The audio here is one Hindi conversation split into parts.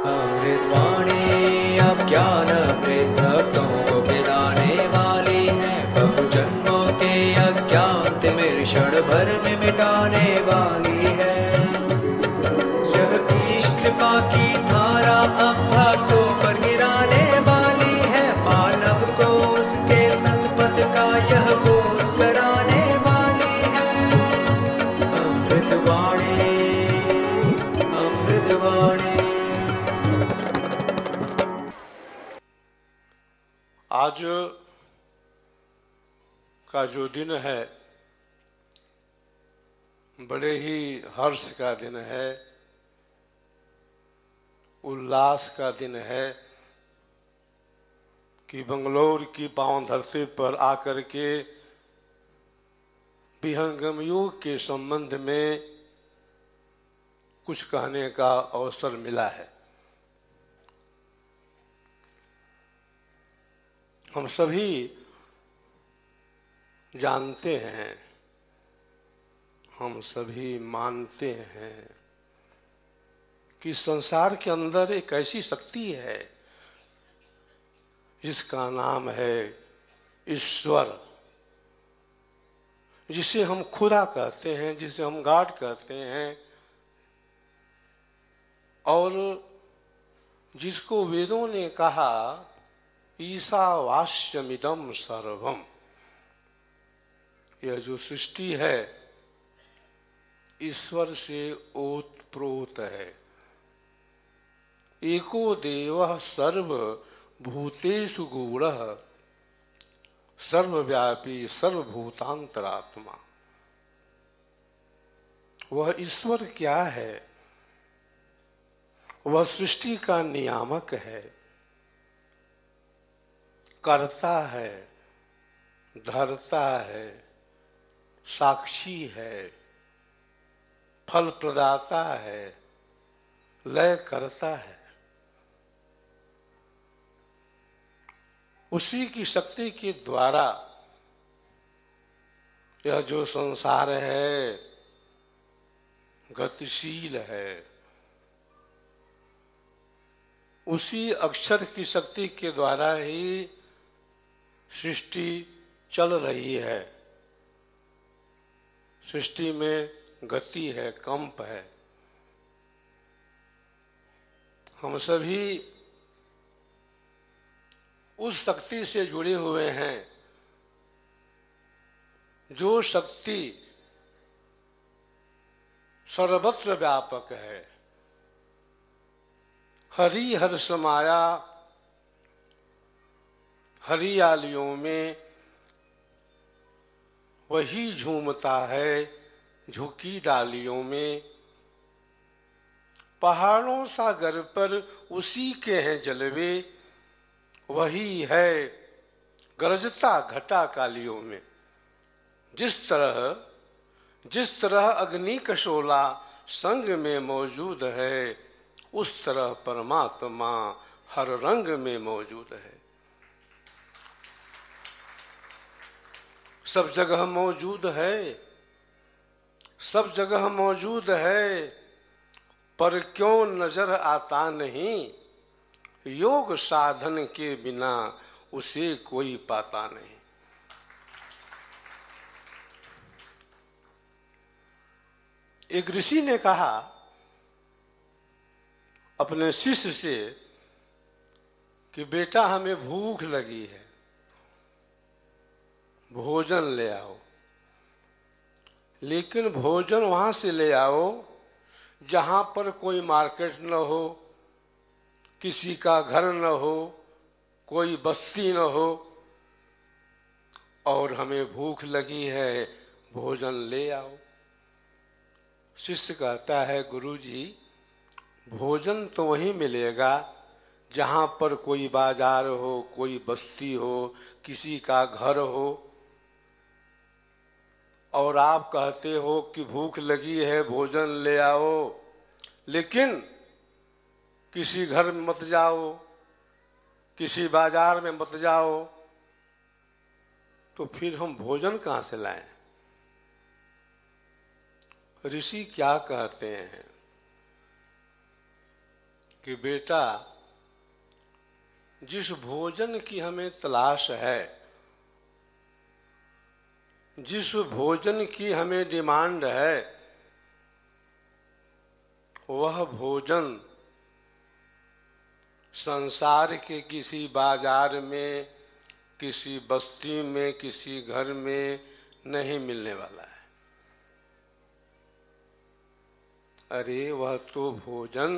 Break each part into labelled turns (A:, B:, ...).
A: अमृतवाणी अब ज्ञान अमृत भक्तों को पिलाने वाली है। बहु जन्मों के अज्ञान तिमिर क्षण भर में मिटाने वाली है। यह ईश कृपा की धारा अब भक्तों पर गिराने वाली है। मानव को उसके सतपथ का यह बोध कराने वाली है। अमृतवाणी अमृतवाणी।
B: आज का जो दिन है बड़े ही हर्ष का दिन है, उल्लास का दिन है कि बंगलौर की पावन धरती पर आकर के विहंगम योग के संबंध में कुछ कहने का अवसर मिला है। हम सभी जानते हैं, हम सभी मानते हैं कि संसार के अंदर एक ऐसी शक्ति है जिसका नाम है ईश्वर, जिसे हम खुदा कहते हैं, जिसे हम गॉड कहते हैं, और जिसको वेदों ने कहा ईशावास्यमिदं सर्वम। यह जो सृष्टि है ईश्वर से ओतप्रोत है। एको देवः सर्वभूतेषु गूढ़ः सर्वव्यापी सर्वभूतांतरात्मा। वह ईश्वर क्या है? वह सृष्टि का नियामक है, करता है, धरता है, साक्षी है, फल प्रदाता है, लय करता है। उसी की शक्ति के द्वारा यह जो संसार है गतिशील है। उसी अक्षर की शक्ति के द्वारा ही सृष्टि चल रही है। सृष्टि में गति है, कंप है। हम सभी उस शक्ति से जुड़े हुए हैं जो शक्ति सर्वत्र व्यापक है। हरि हर समाया हरियालियों में वही झूमता है, झुकी डालियों में। पहाड़ों सागर पर उसी के हैं जलवे, वही है गरजता घटा कालियों में। जिस तरह अग्नि का शोला संग में मौजूद है, उस तरह परमात्मा हर रंग में मौजूद है। सब जगह मौजूद है, सब जगह मौजूद है, पर क्यों नजर आता नहीं? योग साधन के बिना उसे कोई पाता नहीं। एक ऋषि ने कहा अपने शिष्य से कि बेटा हमें भूख लगी है, भोजन ले आओ। लेकिन भोजन वहां से ले आओ जहां पर कोई मार्केट न हो, किसी का घर न हो, कोई बस्ती न हो। और हमें भूख लगी है, भोजन ले आओ। शिष्य कहता है गुरुजी, भोजन तो वहीं मिलेगा जहां पर कोई बाजार हो, कोई बस्ती हो, किसी का घर हो। और आप कहते हो कि भूख लगी है, भोजन ले आओ, लेकिन किसी घर में मत जाओ, किसी बाजार में मत जाओ। तो फिर हम भोजन कहाँ से लाएं? ऋषि क्या कहते हैं कि बेटा, जिस भोजन की हमें तलाश है, जिस भोजन की हमें डिमांड है, वह भोजन संसार के किसी बाजार में, किसी बस्ती में, किसी घर में नहीं मिलने वाला है। अरे वह तो भोजन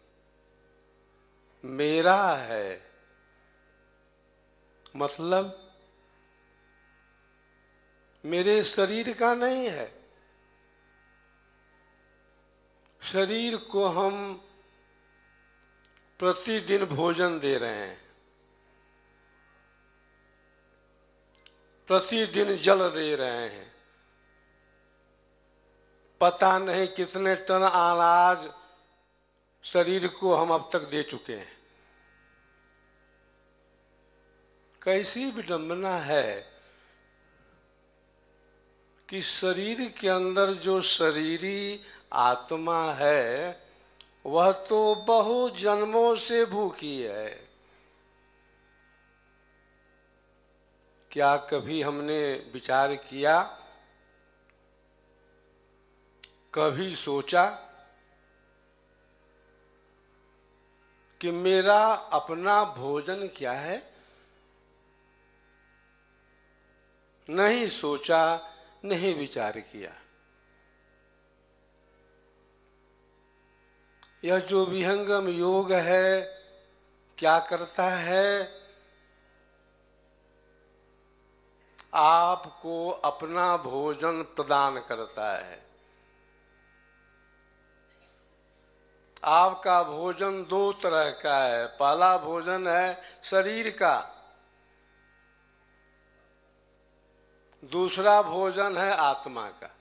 B: मेरा है, मतलब मेरे शरीर का नहीं है। शरीर को हम प्रतिदिन भोजन दे रहे हैं, प्रतिदिन जल दे रहे हैं, पता नहीं कितने टन अनाज शरीर को हम अब तक दे चुके हैं। कैसी विडंबना है कि शरीर के अंदर जो शरीरी आत्मा है वह तो बहु जन्मों से भूखी है। क्या कभी हमने विचार किया, कभी सोचा कि मेरा अपना भोजन क्या है? नहीं सोचा, नहीं विचार किया। यह जो विहंगम योग है क्या करता है? आपको अपना भोजन प्रदान करता है। आपका भोजन दो तरह का है। पहला भोजन है शरीर का, दूसरा भोजन है आत्मा का।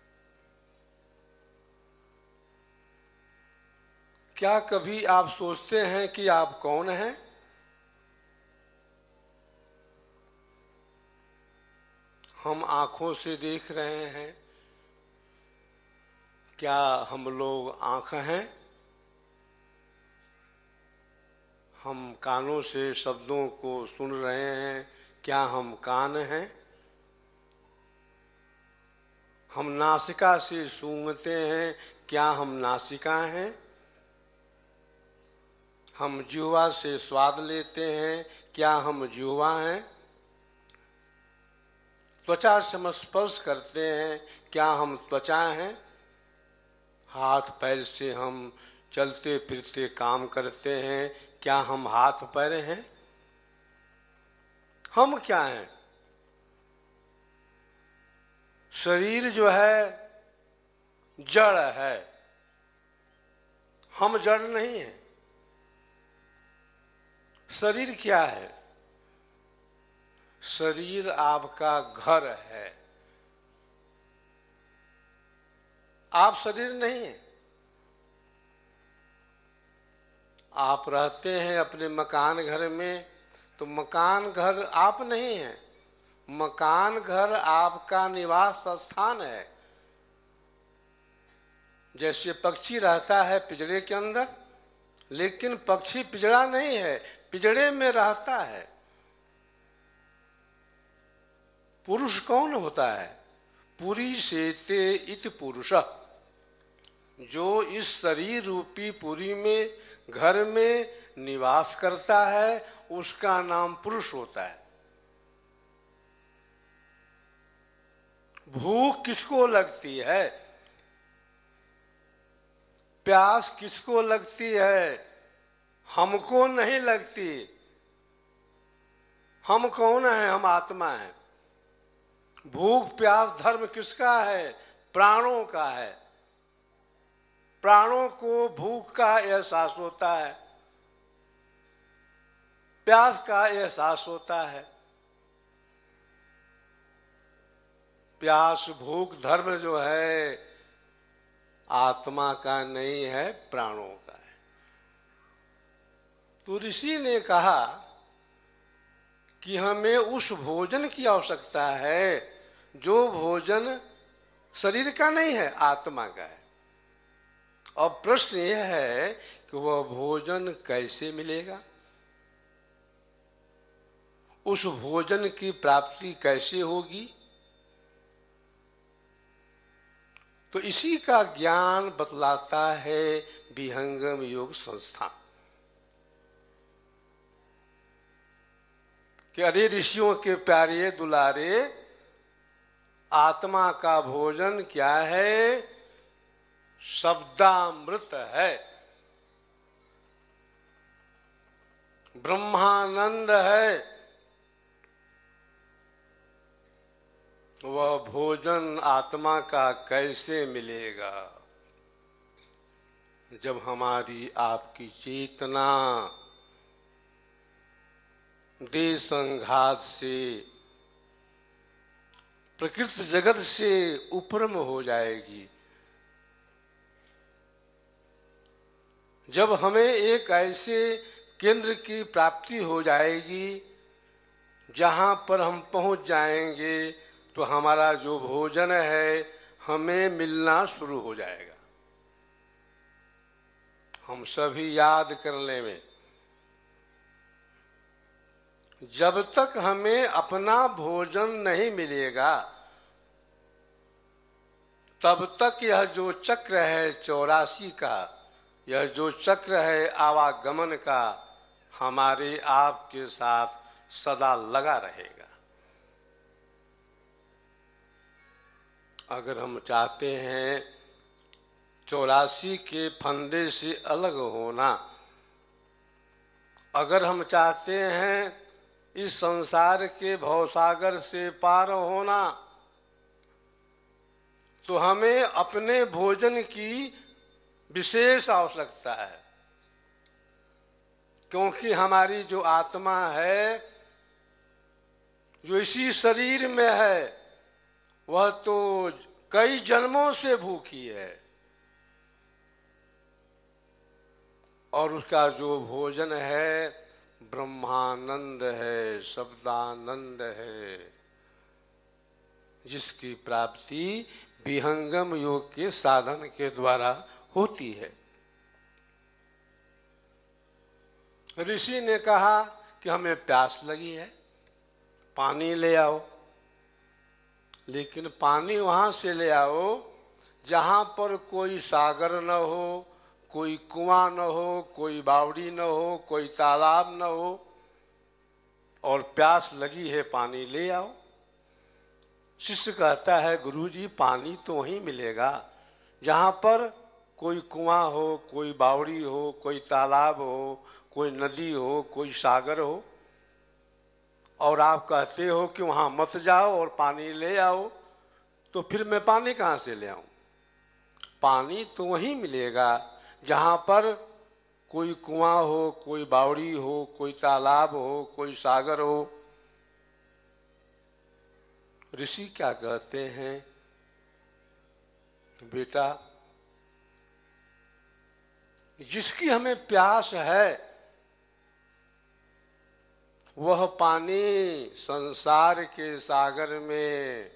B: क्या कभी आप सोचते हैं कि आप कौन हैं? हम आंखों से देख रहे हैं, क्या हम लोग आंख हैं? हम कानों से शब्दों को सुन रहे हैं, क्या हम कान हैं? हम नासिका से सूंघते हैं, क्या हम नासिका हैं? हम जिह्वा से स्वाद लेते हैं, क्या हम जिह्वा हैं? त्वचा से हम स्पर्श करते हैं, क्या हम त्वचा हैं? हाथ पैर से हम चलते फिरते काम करते हैं, क्या हम हाथ पैर हैं? हम क्या हैं? शरीर जो है जड़ है, हम जड़ नहीं हैं। शरीर क्या है? शरीर आपका घर है, आप शरीर नहीं हैं। आप रहते हैं अपने मकान घर में, तो मकान घर आप नहीं हैं। मकान घर आपका निवास स्थान है। जैसे पक्षी रहता है पिंजरे के अंदर, लेकिन पक्षी पिंजरा नहीं है, पिंजरे में रहता है। पुरुष कौन होता है? पुरी सेते इति पुरुषः, जो इस शरीर रूपी पुरी में, घर में निवास करता है, उसका नाम पुरुष होता है। भूख किसको लगती है? प्यास किसको लगती है? हमको नहीं लगती। हम कौन है? हम आत्मा है। भूख प्यास धर्म किसका है? प्राणों का है। प्राणों को भूख का एहसास होता है, प्यास का एहसास होता है। प्यास भूख धर्म जो है आत्मा का नहीं है, प्राणों का है। तो ऋषि ने कहा कि हमें उस भोजन की आवश्यकता है जो भोजन शरीर का नहीं है, आत्मा का है। अब प्रश्न यह है कि वह भोजन कैसे मिलेगा, उस भोजन की प्राप्ति कैसे होगी। तो इसी का ज्ञान बतलाता है विहंगम योग संस्थान कि अरे ऋषियों के प्यारे दुलारे, आत्मा का भोजन क्या है? शब्दामृत है, ब्रह्मानंद है। वह भोजन आत्मा का कैसे मिलेगा? जब हमारी आपकी चेतना देह संघात से, प्रकृति जगत से उपरम हो जाएगी, जब हमें एक ऐसे केंद्र की प्राप्ति हो जाएगी जहाँ पर हम पहुँच जाएंगे तो हमारा जो भोजन है हमें मिलना शुरू हो जाएगा। हम सभी याद करने में, जब तक हमें अपना भोजन नहीं मिलेगा तब तक यह जो चक्र है 84 का, यह जो चक्र है आवागमन का, हमारे आपके साथ सदा लगा रहेगा। अगर हम चाहते हैं 84 के फंदे से अलग होना, अगर हम चाहते हैं इस संसार के भवसागर से पार होना, तो हमें अपने भोजन की विशेष आवश्यकता है। क्योंकि हमारी जो आत्मा है, जो इसी शरीर में है, वह तो कई जन्मों से भूखी है और उसका जो भोजन है ब्रह्मानंद है, शब्दानंद है, जिसकी प्राप्ति विहंगम योग के साधन के द्वारा होती है। ऋषि ने कहा कि हमें प्यास लगी है, पानी ले आओ। लेकिन पानी वहाँ से ले आओ जहाँ पर कोई सागर न हो, कोई कुआं न हो, कोई बावड़ी न हो, कोई तालाब न हो, और प्यास लगी है, पानी ले आओ। शिष्य कहता है गुरुजी पानी तो वहीं मिलेगा जहाँ पर कोई कुआं हो, कोई बावड़ी हो, कोई तालाब हो, कोई नदी हो, कोई सागर हो, और आप कहते हो कि वहाँ मत जाओ और पानी ले आओ, तो फिर मैं पानी कहाँ से ले आऊँ? पानी तो वहीं मिलेगा जहाँ पर कोई कुआं हो, कोई बावड़ी हो, कोई तालाब हो, कोई सागर हो। ऋषि क्या कहते हैं? बेटा, जिसकी हमें प्यास है वह पानी संसार के सागर में,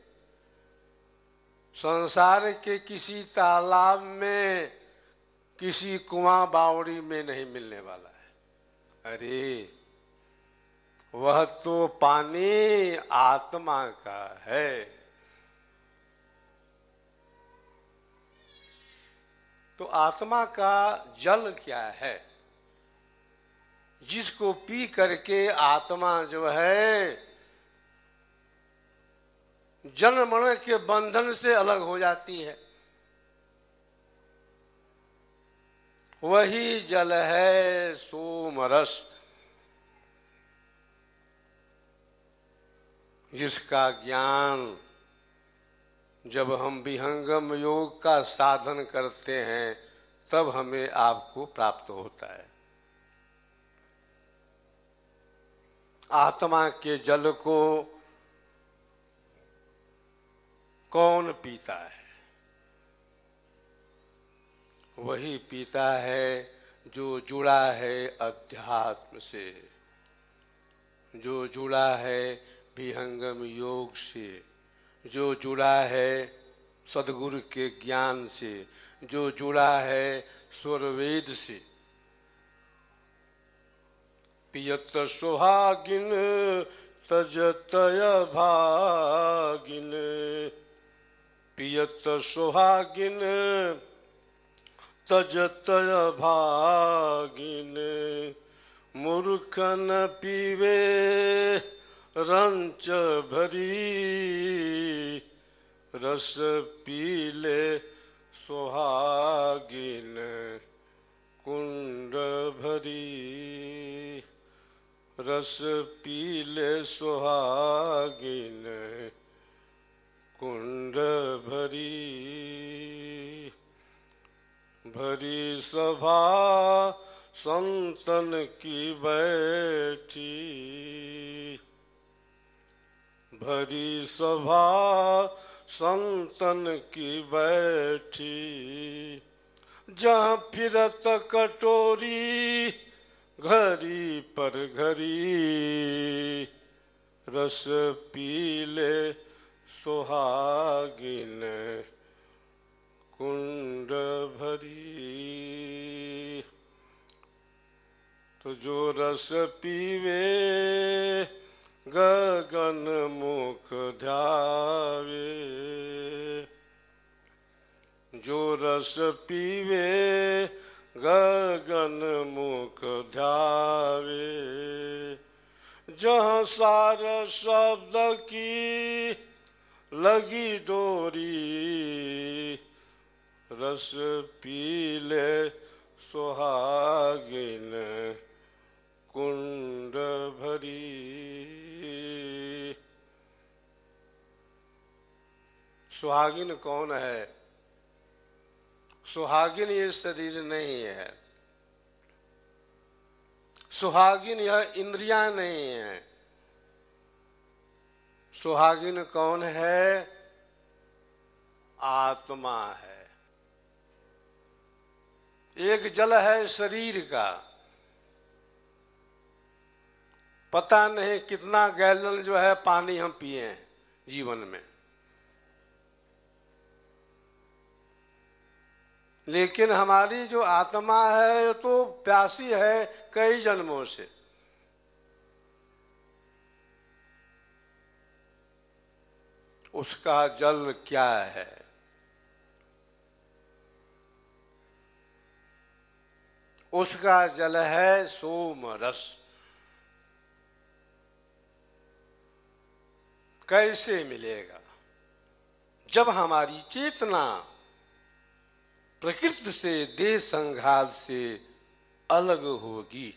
B: संसार के किसी तालाब में, किसी कुआं बावड़ी में नहीं मिलने वाला है। अरे वह तो पानी आत्मा का है। तो आत्मा का जल क्या है जिसको पी करके आत्मा जो है जन्म मरण के बंधन से अलग हो जाती है? वही जल है सोमरस, जिसका ज्ञान जब हम विहंगम योग का साधन करते हैं तब हमें आपको प्राप्त होता है। आत्मा के जल को कौन पीता है? वही पीता है जो जुड़ा है अध्यात्म से, जो जुड़ा है विहंगम योग से, जो जुड़ा है सद्गुरु के ज्ञान से, जो जुड़ा है स्वर वेद से। पियत सुहागिन तजतय भागिन, पियत सुहागिन तजतय भागिन, मूर्ख न पीवे रंच भरी, रस पीले सुहागिन कुंड भरी, रस पीले सुहागिन कुंड भरी। भरी सभा संतन की बैठी, भरी सभा संतन की बैठी, जहाँ फिरत कटोरी घड़ी पर घड़ी, रस पीले सुहागिन कुंड भरी। तो जो रस पीवे गगन मुख ध्यावे, जो रस पीवे गगन मुख ध्यावे, जहाँ सार शब्द की लगी डोरी, रस पीले सुहागिन कुंड भरी। सुहागिन कौन है? सुहागिन ये शरीर नहीं है, सुहागिन यह इंद्रियां नहीं है। सुहागिन कौन है? आत्मा है। एक जल है शरीर का, पता नहीं कितना गैलन जो है पानी हम पिए हैं जीवन में, लेकिन हमारी जो आत्मा है तो प्यासी है कई जन्मों से। उसका जल क्या है? उसका जल है सोम रस। कैसे मिलेगा? जब हमारी चेतना प्रकृति से, देह संघात से अलग होगी,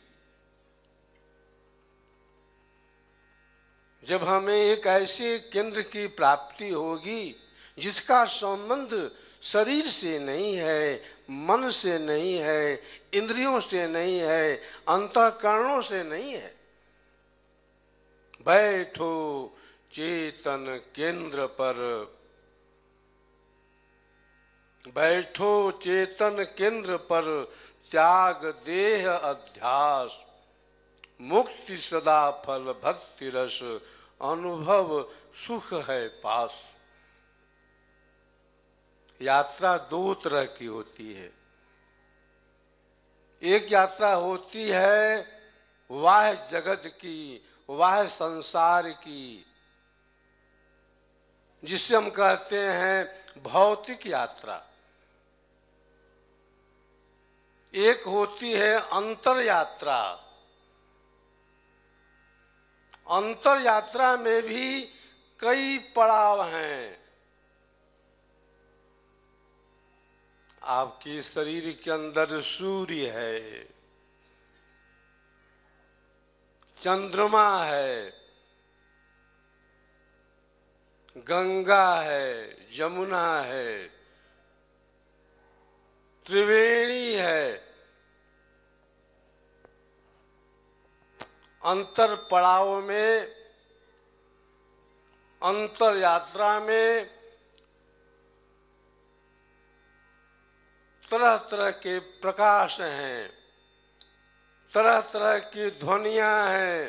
B: जब हमें एक ऐसे केंद्र की प्राप्ति होगी जिसका संबंध शरीर से नहीं है, मन से नहीं है, इंद्रियों से नहीं है, अंतःकरणों से नहीं है। बैठो चेतन केंद्र पर, बैठो चेतन केंद्र पर, त्याग देह अध्यास, मुक्ति सदा फल भक्ति रस, अनुभव सुख है पास। यात्रा दो तरह की होती है। एक यात्रा होती है वाह जगत की, वाह संसार की, जिसे हम कहते हैं भौतिक यात्रा। एक होती है अंतर यात्रा। अंतर यात्रा में भी कई पड़ाव हैं। आपके शरीर के अंदर सूर्य है, चंद्रमा है, गंगा है, यमुना है, त्रिवेणी है। अंतर पड़ाव में, अंतर यात्रा में तरह तरह के प्रकाश हैं, तरह तरह की ध्वनियां हैं,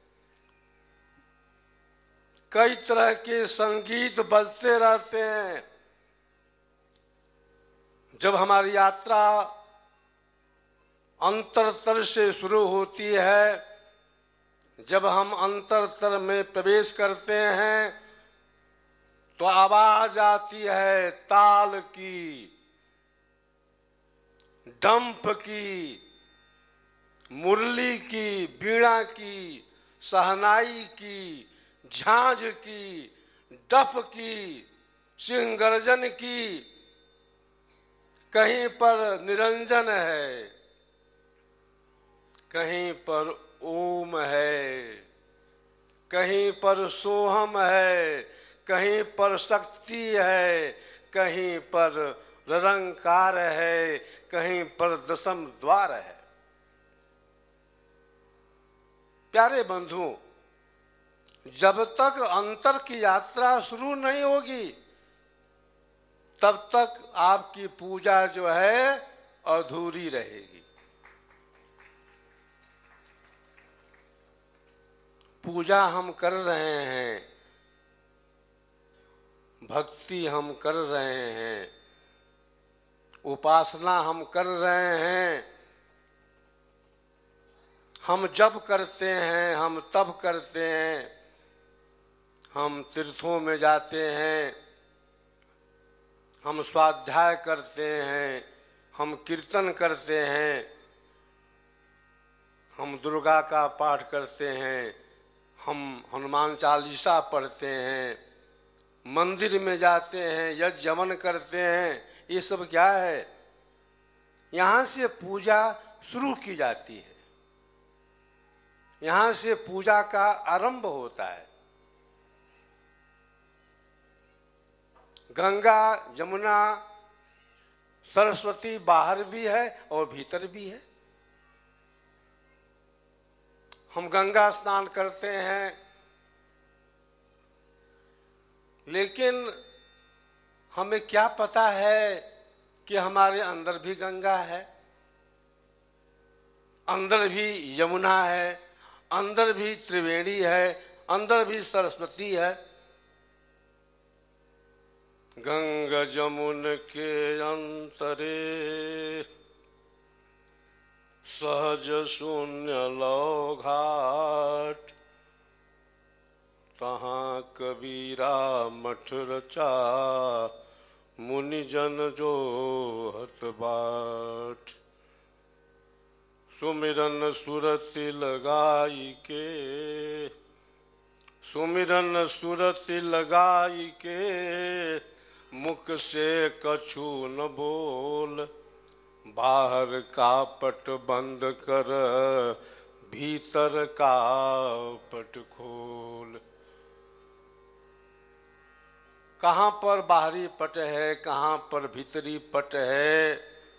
B: कई तरह के संगीत बजते रहते हैं। जब हमारी यात्रा अंतरतर से शुरू होती है, जब हम अंतरतर में प्रवेश करते हैं, तो आवाज आती है ताल की, डंफ की, मुरली की, बीड़ा की, सहनाई की, झांझ की, डफ की, सिंह गर्जन की। कहीं पर निरंजन है, कहीं पर ओम है, कहीं पर सोहम है, कहीं पर शक्ति है, कहीं पर निरंकार है, कहीं पर दशम द्वार है। प्यारे बंधुओं, जब तक अंतर की यात्रा शुरू नहीं होगी, तब तक आपकी पूजा जो है अधूरी रहेगी। पूजा हम कर रहे हैं, भक्ति हम कर रहे हैं, उपासना हम कर रहे हैं, हम जप करते हैं, हम तप करते हैं, हम तीर्थों में जाते हैं, हम स्वाध्याय करते हैं, हम कीर्तन करते हैं, हम दुर्गा का पाठ करते हैं, हम हनुमान चालीसा पढ़ते हैं, मंदिर में जाते हैं, यज्ञ हवन करते हैं। ये सब क्या है? यहाँ से पूजा शुरू की जाती है, यहाँ से पूजा का आरंभ होता है। गंगा यमुना सरस्वती बाहर भी है और भीतर भी है। हम गंगा स्नान करते हैं, लेकिन हमें क्या पता है कि हमारे अंदर भी गंगा है, अंदर भी यमुना है, अंदर भी त्रिवेणी है, अंदर भी सरस्वती है। गंगा जमुन के अंतरे सहज शून्य लौ घाट, तहाँ कबीरा मठ रचा, मुनि जन जो हत बाट। सुमिरन सुरति लगाई के, सुमिरन सुरति लगाई के, मुख से कछु न बोल। बाहर का पट बंद कर, भीतर का पट खोल। कहाँ पर बाहरी पट है, कहाँ पर भीतरी पट है?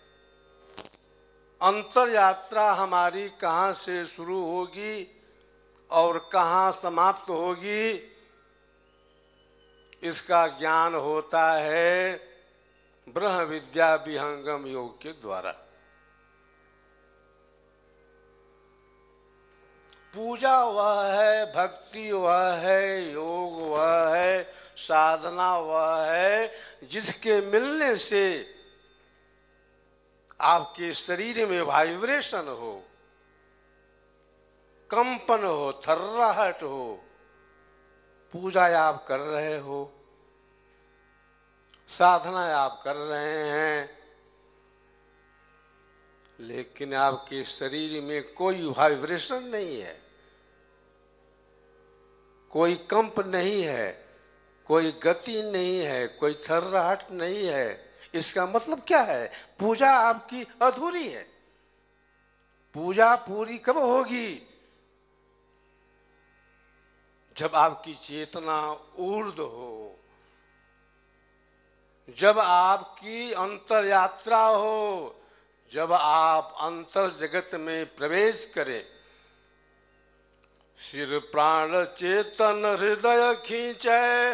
B: अंतर यात्रा हमारी कहाँ से शुरू होगी और कहाँ समाप्त होगी, इसका ज्ञान होता है ब्रह्म विद्या विहंगम योग के द्वारा। पूजा वह है, भक्ति वह है, योग वह है, साधना वह है, जिसके मिलने से आपके शरीर में वाइब्रेशन हो, कंपन हो, थर्राहट हो। पूजा आप कर रहे हो, साधना आप कर रहे हैं, लेकिन आपके शरीर में कोई वाइब्रेशन नहीं है, कोई कंप नहीं है, कोई गति नहीं है, कोई थर्राहट नहीं है। इसका मतलब क्या है? पूजा आपकी अधूरी है। पूजा पूरी कब होगी? जब आपकी चेतना ऊर्ध्व हो, जब आपकी अंतर यात्रा हो, जब आप अंतर जगत में प्रवेश करें। सिर प्राण चेतन हृदय खींचे,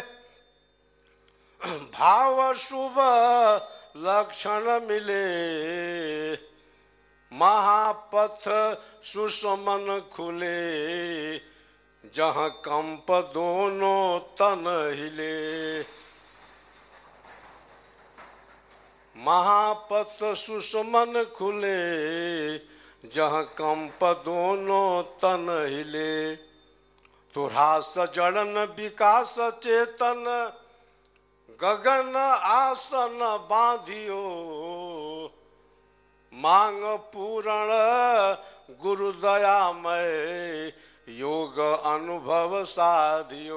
B: भाव शुभ लक्षण मिले। महापथ सुषमन खुले, जहाँ कंप दोनों तन हिले। महापत सुषमन खुले, जहाँ कंप दोनों तन हिले। तो रास जड़न विकास चेतन, गगन आसन बांधियो। मांग पूरण गुरु दयामय, योग अनुभव साधियो।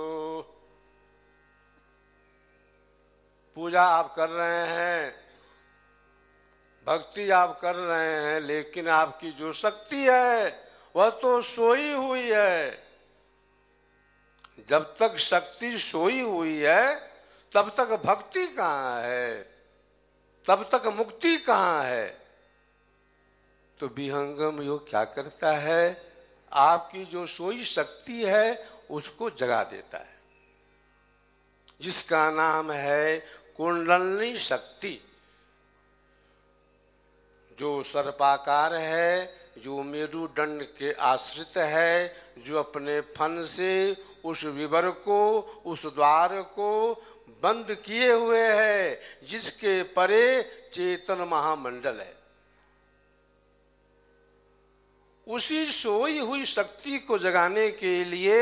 B: पूजा आप कर रहे हैं, भक्ति आप कर रहे हैं, लेकिन आपकी जो शक्ति है वह तो सोई हुई है। जब तक शक्ति सोई हुई है तब तक भक्ति कहाँ है, तब तक मुक्ति कहाँ है। तो विहंगम योग क्या करता है, आपकी जो सोई शक्ति है उसको जगा देता है, जिसका नाम है कुंडलनी शक्ति। जो सर्पाकार है, जो मेरुदंड के आश्रित है, जो अपने फन से उस विवर को, उस द्वार को बंद किए हुए है, जिसके परे चेतन महामंडल है। उसी सोई हुई शक्ति को जगाने के लिए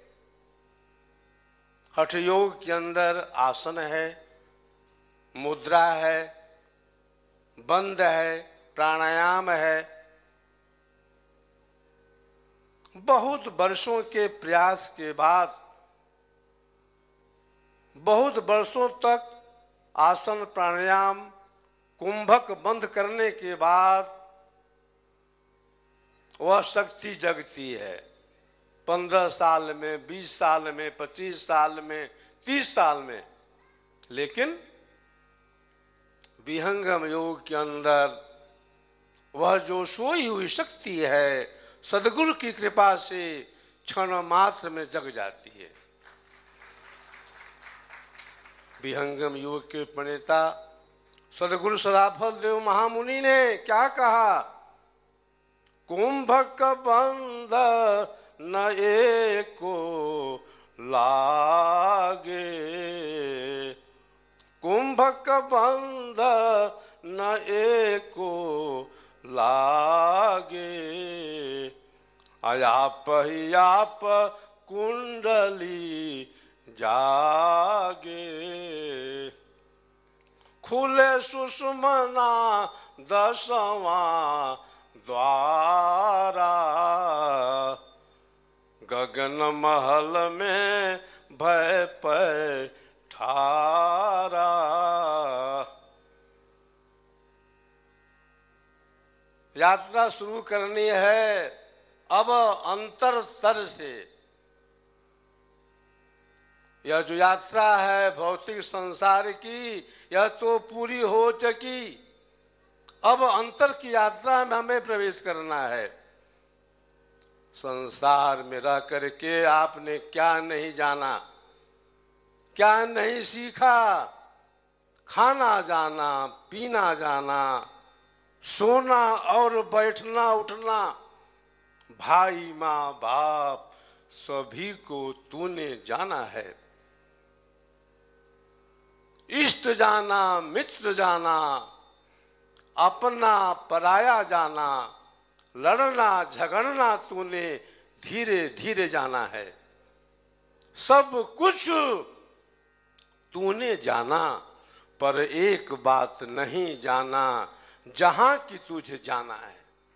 B: हठ योग के अंदर आसन है, मुद्रा है, बंद है, प्राणायाम है। बहुत वर्षों के प्रयास के बाद, बहुत वर्षों तक आसन प्राणायाम कुंभक बंद करने के बाद वह शक्ति जगती है। 15 साल में, 20 साल में, 25 साल में, 30 साल में। लेकिन विहंगम योग के अंदर वह जो सोई हुई शक्ति है, सदगुरु की कृपा से क्षण मात्र में जग जाती है। विहंगम योग के प्रणेता सदगुरु सदाफल देव महामुनि ने क्या कहा, कुंभक बंध न एको लागे, कुंभक बंध न एको लागे। अयाप ही आप कुंडली जागे, खुले सुषमना 10वां द्वारा। गगन महल में भय पैठारा। यात्रा शुरू करनी है अब अंतर स्तर से। यह जो यात्रा है भौतिक संसार की, यह तो पूरी हो चुकी। अब अंतर की यात्रा में हमें प्रवेश करना है। संसार में रह करके आपने क्या नहीं जाना, क्या नहीं सीखा। खाना जाना, पीना जाना, सोना और बैठना उठना, भाई माँ बाप सभी को तूने जाना है। इष्ट जाना, मित्र जाना, अपना पराया जाना, लड़ना झगड़ना तूने धीरे धीरे जाना है। सब कुछ तूने जाना, पर एक बात नहीं जाना, जहां की तुझे जाना है।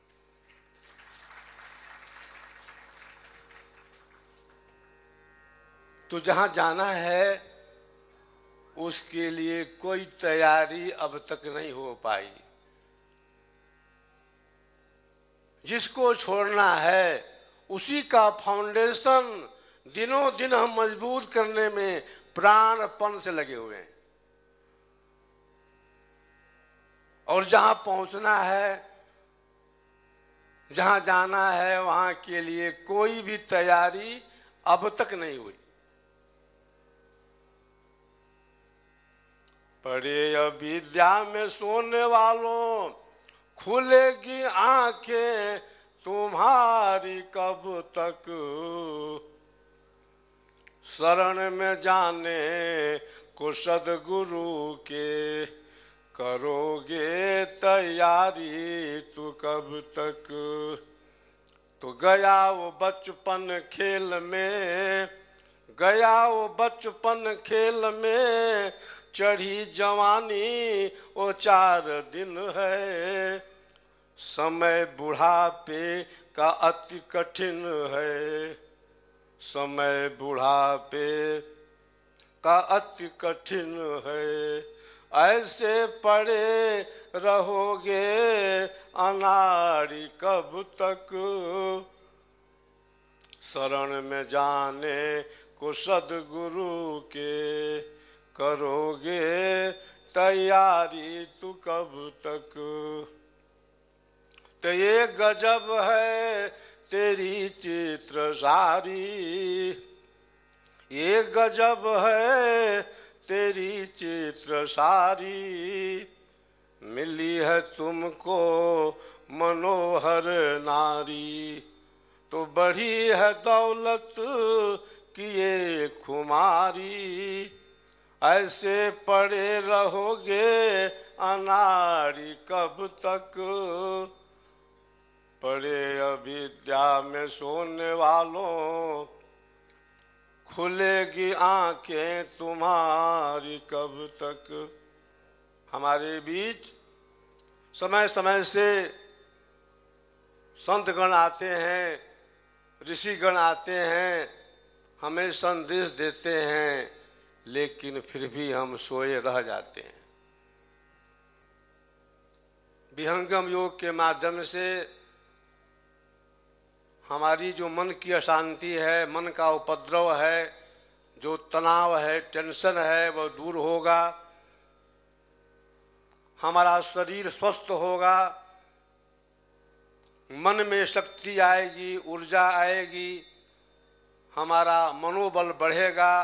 B: तो जहां जाना है उसके लिए कोई तैयारी अब तक नहीं हो पाई। जिसको छोड़ना है उसी का फाउंडेशन दिनों दिन हम मजबूत करने में प्राणपण से लगे हुए हैं। और जहां पहुंचना है, जहां जाना है, वहां के लिए कोई भी तैयारी अब तक नहीं हुई। पढ़े अविद्या में सोने वालों, खुलेगी आंखें तुम्हारी कब तक। शरण में जाने को सदगुरु के करोगे तैयारी तू कब तक। तो गया वो बचपन खेल में, गया वो बचपन खेल में, चढ़ी जवानी वो 4 दिन है। समय बुढ़ापे का अति कठिन है, समय बुढ़ापे का अति कठिन है। ऐसे पड़े रहोगे अनाड़ी कब तक। शरण में जाने को सद्गुरु के, करोगे तैयारी तू कब तक। तो ये गजब है तेरी चित्र सारी, ये गजब है तेरी चित्र सारी। मिली है तुमको मनोहर नारी, तो बढ़ी है दौलत की ये खुमारी। ऐसे पड़े रहोगे अनाड़ी कब तक। पड़े अविद्या में सोने वालों, खुलेगी आंखें तुम्हारी कब तक। हमारे बीच समय समय से संतगण आते हैं, ऋषिगण आते हैं, हमें संदेश देते हैं, लेकिन फिर भी हम सोए रह जाते हैं। विहंगम योग के माध्यम से हमारी जो मन की अशांति है, मन का उपद्रव है, जो तनाव है, टेंशन है, वह दूर होगा। हमारा शरीर स्वस्थ होगा, मन में शक्ति आएगी, ऊर्जा आएगी, हमारा मनोबल बढ़ेगा,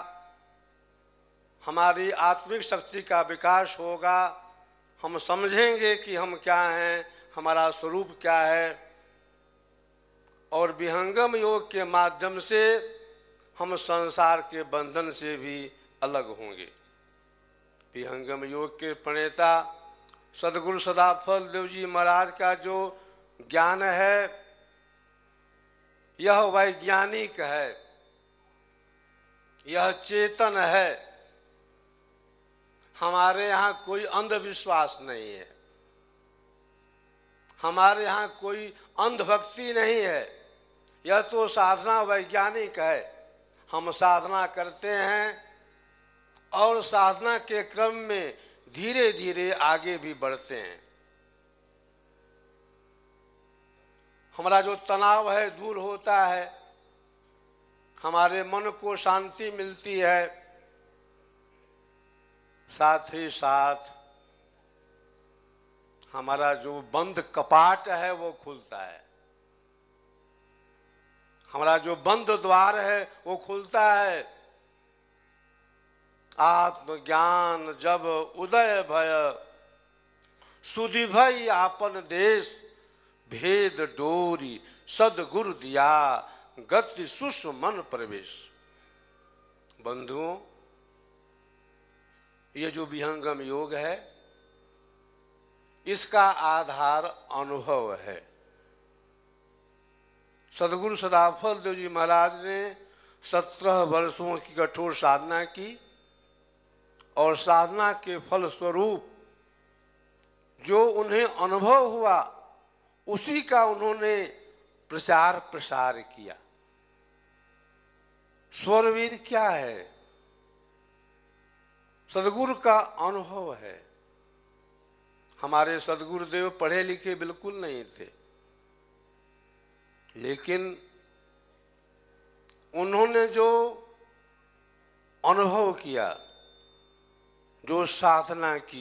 B: हमारी आत्मिक शक्ति का विकास होगा। हम समझेंगे कि हम क्या हैं, हमारा स्वरूप क्या है। और विहंगम योग के माध्यम से हम संसार के बंधन से भी अलग होंगे। विहंगम योग के प्रणेता सद्गुरु सदाफल देव जी महाराज का जो ज्ञान है, यह वैज्ञानिक है, यह चेतन है। हमारे यहाँ कोई अंधविश्वास नहीं है, हमारे यहाँ कोई अंधभक्ति नहीं है। यह तो साधना वैज्ञानिक है। हम साधना करते हैं और साधना के क्रम में धीरे धीरे आगे भी बढ़ते हैं। हमारा जो तनाव है दूर होता है, हमारे मन को शांति मिलती है, साथ ही साथ हमारा जो बंद कपाट है वो खुलता है, हमारा जो बंद द्वार है वो खुलता है। आत्मज्ञान जब उदय भय, सुधि भई आपन देश, भेद डोरी सदगुरु दिया, गति सुष मन प्रवेश। बंधुओं, ये जो विहंगम योग है, इसका आधार अनुभव है। सद्गुरु सदाफल देव जी महाराज ने 17 वर्षों की कठोर साधना की और साधना के फल स्वरूप जो उन्हें अनुभव हुआ उसी का उन्होंने प्रचार प्रसार किया। स्वरवेद क्या है? सद्गुरु का अनुभव है। हमारे सद्गुरुदेव पढ़े लिखे बिल्कुल नहीं थे, लेकिन उन्होंने जो अनुभव किया, जो साधना की,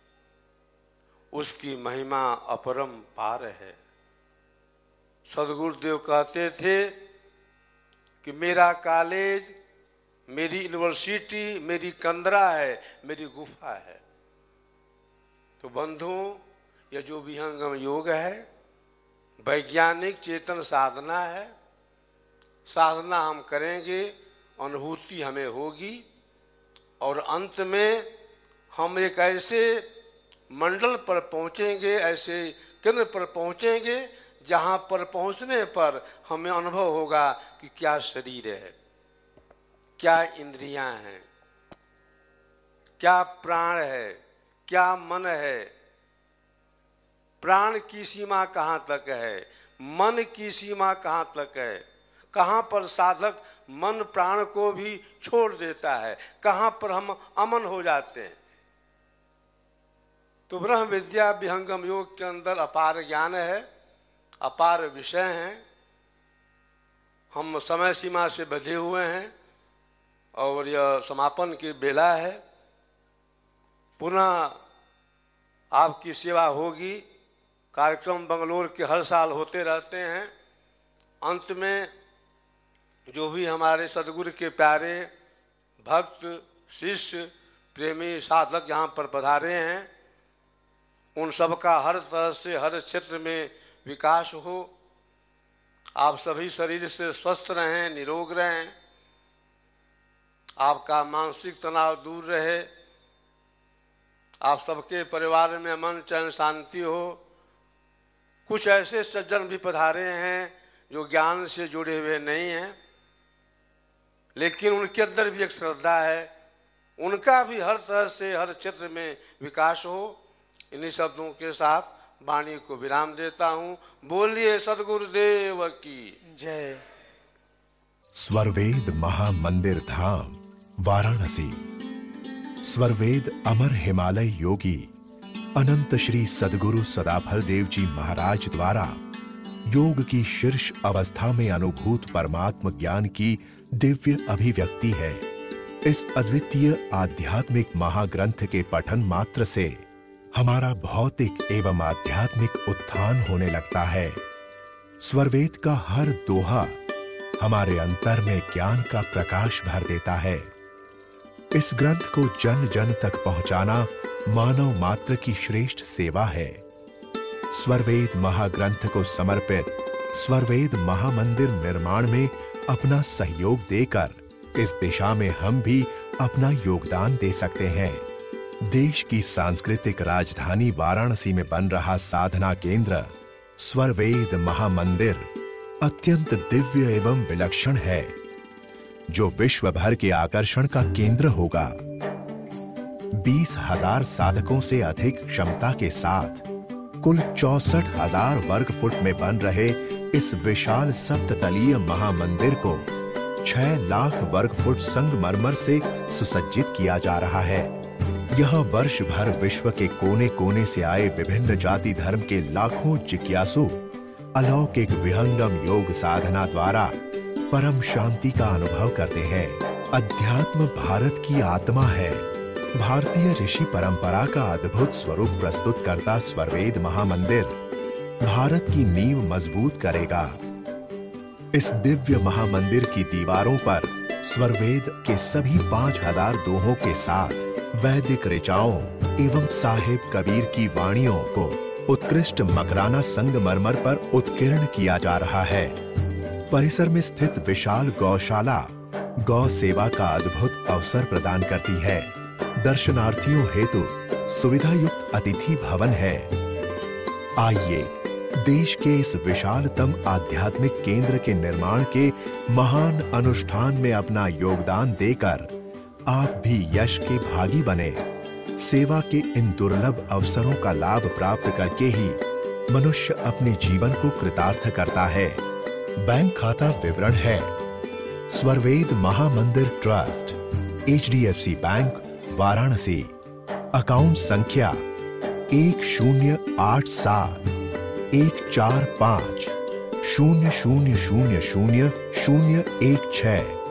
B: उसकी महिमा अपरंपार है। सद्गुरुदेव कहते थे कि मेरा कॉलेज, मेरी यूनिवर्सिटी, मेरी कंदरा है, मेरी गुफा है। तो बंधुओं, यह जो विहंगम योग है, वैज्ञानिक चेतन साधना है। साधना हम करेंगे, अनुभूति हमें होगी और अंत में हम एक ऐसे मंडल पर पहुँचेंगे, ऐसे केंद्र पर पहुँचेंगे जहाँ पर पहुँचने पर हमें अनुभव होगा कि क्या शरीर है, क्या इंद्रियां हैं, क्या प्राण है, क्या मन है। प्राण की सीमा कहाँ तक है, मन की सीमा कहाँ तक है, कहाँ पर साधक मन प्राण को भी छोड़ देता है, कहाँ पर हम अमन हो जाते हैं। तो ब्रह्म विद्या विहंगम योग के अंदर अपार ज्ञान है, अपार विषय हैं। हम समय सीमा से बंधे हुए हैं और यह समापन की बेला है। पुनः आपकी सेवा होगी। कार्यक्रम बंगलोर के हर साल होते रहते हैं। अंत में जो भी हमारे सदगुरु के प्यारे भक्त, शिष्य, प्रेमी, साधक यहाँ पर पधारे हैं, उन सबका हर तरह से हर क्षेत्र में विकास हो। आप सभी शरीर से स्वस्थ रहें, निरोग रहें, आपका मानसिक तनाव दूर रहे, आप सबके परिवार में अमन चैन शांति हो। कुछ ऐसे सज्जन भी पधारे हैं जो ज्ञान से जुड़े हुए नहीं हैं, लेकिन उनके अंदर भी एक श्रद्धा है, उनका भी हर तरह से हर क्षेत्र में विकास हो। इन्हीं शब्दों के साथ वाणी को विराम देता हूँ। बोलिए सद्गुरुदेव की
C: जय।
D: स्वरवेद महामंदिर धाम वाराणसी। स्वरवेद अमर हिमालय योगी अनंत श्री सद्गुरु सदाफल देव जी महाराज द्वारा योग की शीर्ष अवस्था में अनुभूत परमात्म ज्ञान की दिव्य अभिव्यक्ति है। इस अद्वितीय आध्यात्मिक महाग्रंथ के पठन मात्र से हमारा भौतिक एवं आध्यात्मिक उत्थान होने लगता है। स्वरवेद का हर दोहा हमारे अंतर में ज्ञान का प्रकाश भर देता है। इस ग्रंथ को जन जन तक पहुंचाना मानव मात्र की श्रेष्ठ सेवा है। स्वरवेद महाग्रंथ को समर्पित स्वरवेद महामंदिर निर्माण में अपना सहयोग देकर इस दिशा में हम भी अपना योगदान दे सकते हैं। देश की सांस्कृतिक राजधानी वाराणसी में बन रहा साधना केंद्र स्वरवेद महामंदिर अत्यंत दिव्य एवं विलक्षण है, जो विश्व भर के आकर्षण का केंद्र होगा। 20,000 साधकों से अधिक क्षमता के साथ कुल 64,000 वर्ग फुट में बन रहे इस विशाल सप्ततलीय महामंदिर को 6 लाख वर्ग फुट संगमरमर से सुसज्जित किया जा रहा है। यहाँ वर्ष भर विश्व के कोने कोने से आए विभिन्न जाति धर्म के लाखों जिज्ञासु अलौकिक विहंगम योग साधना द्वारा परम शांति का अनुभव करते हैं। अध्यात्म भारत की आत्मा है। भारतीय ऋषि परंपरा का अद्भुत स्वरूप प्रस्तुत करता स्वरवेद महामंदिर भारत की नींव मजबूत करेगा। इस दिव्य महामंदिर की दीवारों पर स्वरवेद के सभी 5,000 दोहों के साथ वैदिक ऋचाओं एवं साहिब कबीर की वाणियों को उत्कृष्ट मकराना संगमरमर पर उत्कीर्ण किया जा रहा है। परिसर में स्थित विशाल गौशाला गौ सेवा का अद्भुत अवसर प्रदान करती है। दर्शनार्थियों हेतु सुविधा युक्त अतिथि भवन है। आइए देश के इस विशालतम आध्यात्मिक केंद्र के निर्माण के महान अनुष्ठान में अपना योगदान देकर आप भी यश के भागी बने। सेवा के इन दुर्लभ अवसरों का लाभ प्राप्त करके ही मनुष्य अपने जीवन को कृतार्थ करता है। बैंक खाता विवरण है: Swarved Mahamandir trust, HDFC bank, Varanasi. Account संख्या 1087 145 0000 016।